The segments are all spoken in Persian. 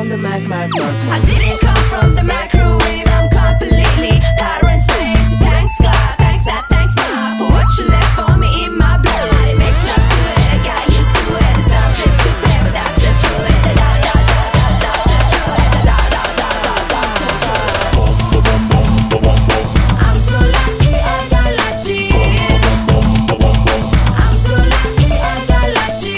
from the Mac. I didn't come from the microwave. I'm completely parent space. Thanks God, thanks that, thanks God for what you left for me in my blood. It makes love to it, I got used to it. It sounds just stupid, but that's the truth. I'm so lucky I got lucky. I'm so lucky I got lucky.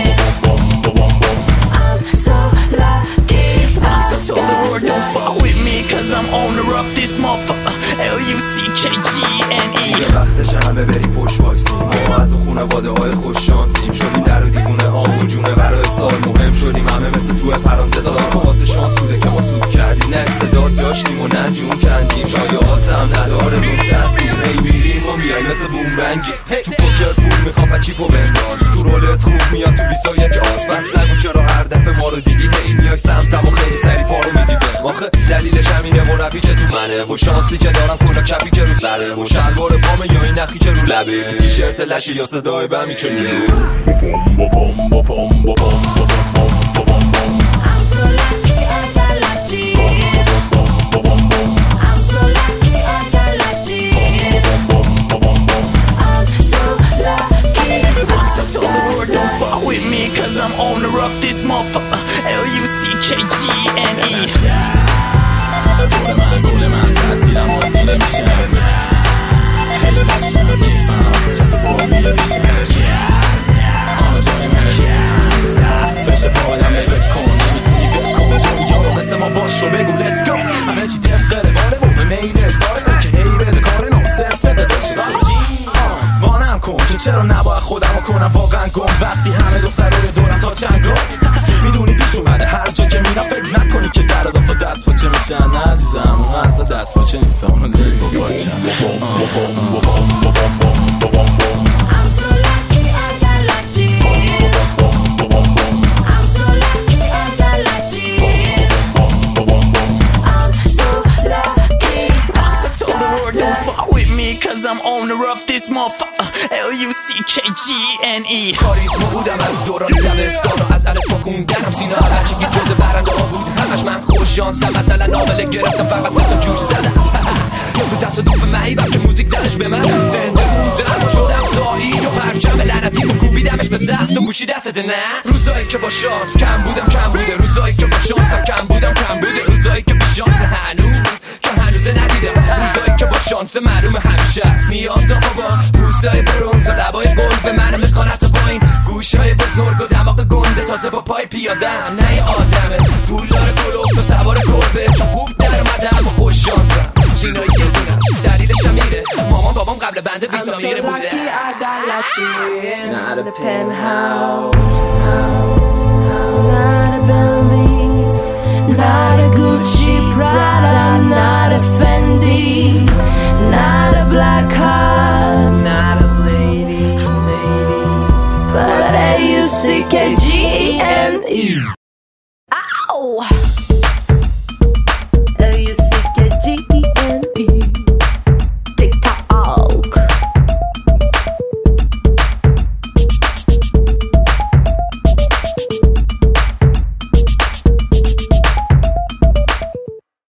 I'm so lucky. I told the world don't fuck with me cause I'm owner of this motherfucker. L-U-C-K-G-N-E. یه وقتش همه بریم پشت وایسیم. ما از خونواده های خوش شانسیم. شدیم در و دیوونه ها و جونه برای سال مهم شدیم. همه مثل توی پرانتز ها واسه شانس بوده که ما سود کردیم. نه استعداد داشتیم و ننجون کندیم. شایعات هم نداره روم تاثیر. هی میریم و میای مثل بومرنگی. تو پوکر فول میخوام پچیپو بنداز. تو رولت خوب میاد تو 21 آز. بس نگو چرا هر دفعه ما رو دیدی هی میای سمتم و خیلی سری پارو میدی بهم. آخه دلیلش همینه و رپی که تو منه و شانسی که دارم کلا کپی که رو سره و شلوار پامه یا این نخی که رو لبه. تیشرت لشه یا صدای بمی که میره. Cause I'm owner of this motherfucker. L-U-C-K-G-N-E. گل من تعطیلم و دیده میشم. خیلی لشم میفهم واسه چند تا بامیه بیشم. آنها جای منه سخت بشه پا بدم فکر کن. نمیتونی فکر کن یارو مثل ما باش و بگو let's go. همه چی طبق رواره و به میل ساره که هی بده کار نام سرتقه داشته بانم کن که چرا نباید خودمو کنم واقعا گم. وقتی همه دخترای دورم تا چنگا میدونی پیش اومده هر جا که میرم فکر نکنی که در اضافه دست پاچه میشن. نه عزیزم اون اصلا دست پاچه نیستم اونو لیل با پاچم. I'm so lucky I got lucky. I'm so lucky I got lucky. I'm so lucky. I told the world don't fuck with me cause I'm owner of this motherfucker. L-U-C-K-G-N-E. کاریسما بودم از دوران دبستان و از الف با خوندنم سینا بچه که جز برنده ها بود همش من خوش شانسم. مثلا نامله گرفتم فقط 3 تا جوش زدم یا تو تصادف معیبم که موزیک زدش به من. زنده بودم و شدم سایی و پرچم لعنتی و کوبیدمش به زفت و گوشی دستت. نه روزایی که با شانس کم بوده. روزایی که با شانسم کم بوده. روزایی که با شانس هنوز که هنوز ندیدم. روزایی که با شانس معلوم همیشه میاد دافا با پوستای برونز و لبای گل به منو میخوان حتی با این گوشای بزرگ و دماغ گنده تازه با پای پیاده. نه یه آدمه پولدار کلوفت و سوار گربه چون خوب در اومدم و خوش شانسم. سینایی یه دونم دلیلش هم میره مامان بابام قبل بنده ویتامینه بوده. Not a penthouse, not a Bentley, not a Gucci, Prada, not a Fendi, not a black car, not a lady, but L-U-C-K-G-N-E. Ow!